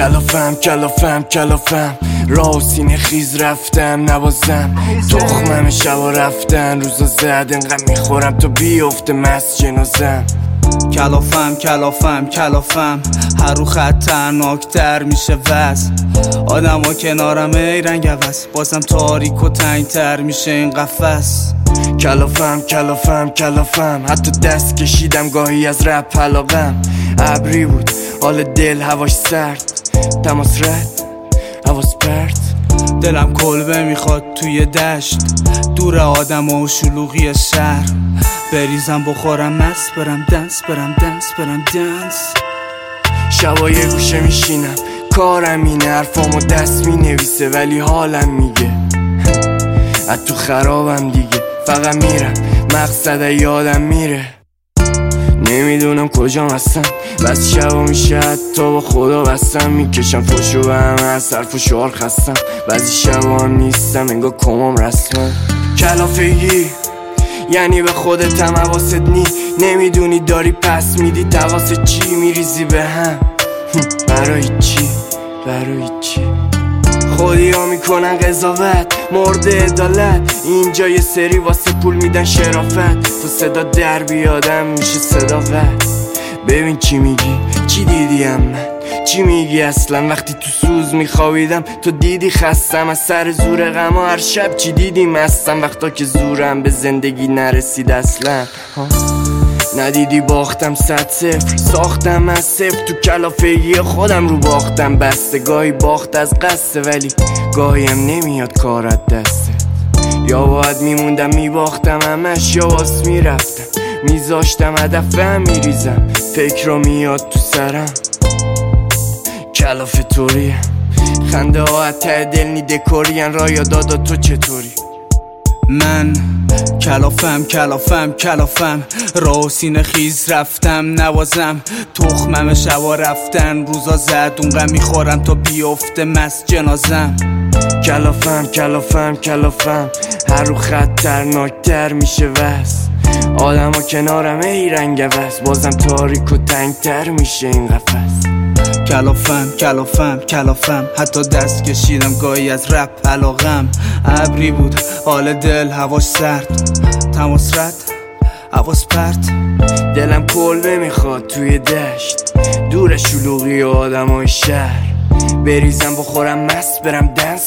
کلافم راه و سینه خیز رفتم نوازم تخمم شبا رفتن روزا زد انقدر میخورم تا بیفته مست جنازم کلافم هر رو خطرناکتر میشه وز آدم ها کنارم ای رنگ عوض بازم تاریک و تنگتر میشه این قفس کلافم حتی دست کشیدم گاهی از رپ علاقم ابری بود حال دل هواش سرد تماس رد حواس پرت دلم کلبه میخواد توی دشت دور آدم و شلوغی شهر بریزم بخورم مست برم دنس شبای گوشه میشینم کارم اینه حرفامو دست مینویسه ولی حالم میگه از تو خرابم دیگه فقط میرم مقصد یادم میره نمیدونم کجام هستم بس شبا میشه حتی با خدا بستم میکشم فشو به همه از حرف و شعار خستم بعضی شبا هم نیستم انگار کمام رسمم کلافگی یعنی به خودتم حواست نی نمیدونی داری پس میدی تواست چی میریزی به هم برای چی خودی ها میکنن قضاوت مورد عدالت اینجا یه سری واسه پول میدن شرافت تو صدا در بیادم میشه صداقت ببین چی میگی چی دیدیم من چی میگی اصلا وقتی تو سوز میخوابیدم تو دیدی خستم از سر زور غم و هر شب چی دیدی مستم وقتا که زورم به زندگی نرسید اصلا ندیدی باختم 100-0 ساختم از صفر تو کلافگی خودم رو باختم بسته گاهی باخت از قصه ولی گاهی هم نمیاد کارت دسته یا باید میموندم میباختم همش یا واس میرفتم میذاشتم هدفم میریزم فکر رو میاد تو سرم کلافه طوریم خنده ها ته دل نی دکورین را یا دادا تو چطوری من کلافم راه و سینه خیز رفتم نوازم تخمم شبا رفتن روزا زد اونقدر میخورم تا بیفته مست جنازم کلافم هر رو خطرناکتر میشه وز آدم ها کنارم ای رنگ عوض بازم تاریک و تنگتر میشه این قفس کلافم حتی دست کشیدم گاهی از رپ علاقم ابری بود حال دل هواش سرد تماس رد حواس پرت دلم کلبه میخواد توی دشت دور شلوغی و آدم های شهر بریزم بخورم مست برم دنس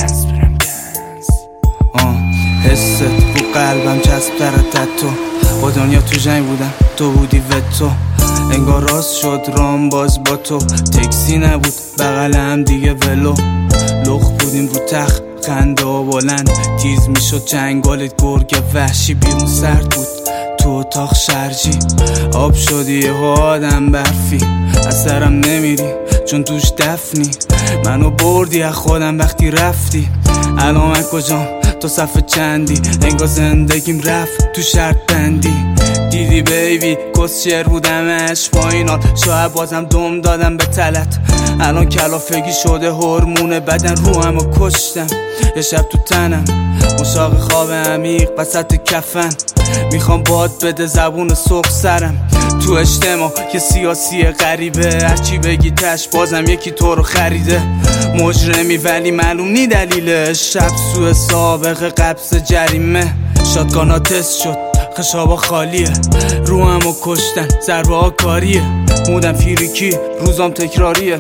حست رو قلبم چسب ترتت تو با دنیا تو جنگ بودم تو بودی وتو انگار راست شد رام باز با تو تکسی نبود بغلم دیگه ولو لخ بودیم رو تخت خنده و بلند تیز میشد چنگالت گرگ وحشی بیرون سرد بود تو اتاق شرجی آب شدی یه آدم برفی از سرم نمیری چون توش دفنی منو بردی از خودم وقتی رفتی الان من کجام تو صفحه چندی انگار زندگیم رفت تو شرط بندی دیدی بیبی کسچر بودمش پایینات شاید بازم دم دادم به تلت الان کلافگی شده هورمون بدن روحم و کشتم یه شب تو تنم مشاق خواب عمیق وسط کفن میخوام باد بده زبون سرخ سرم تو اجتماع یه سیاسی غریبه هرچی بگی تش بازم یکی تو رو خریده مجرمی ولی معلوم نی دلیلش شب سوء سابق قبض جریمه شاتگانا تست شد خشابا خالیه روحمو کشتن ضربه ها کاریه مودم فیریکی روزام تکراریه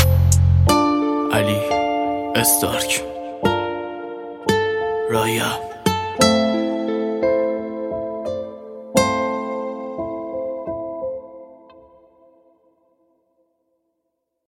علی استارک رایا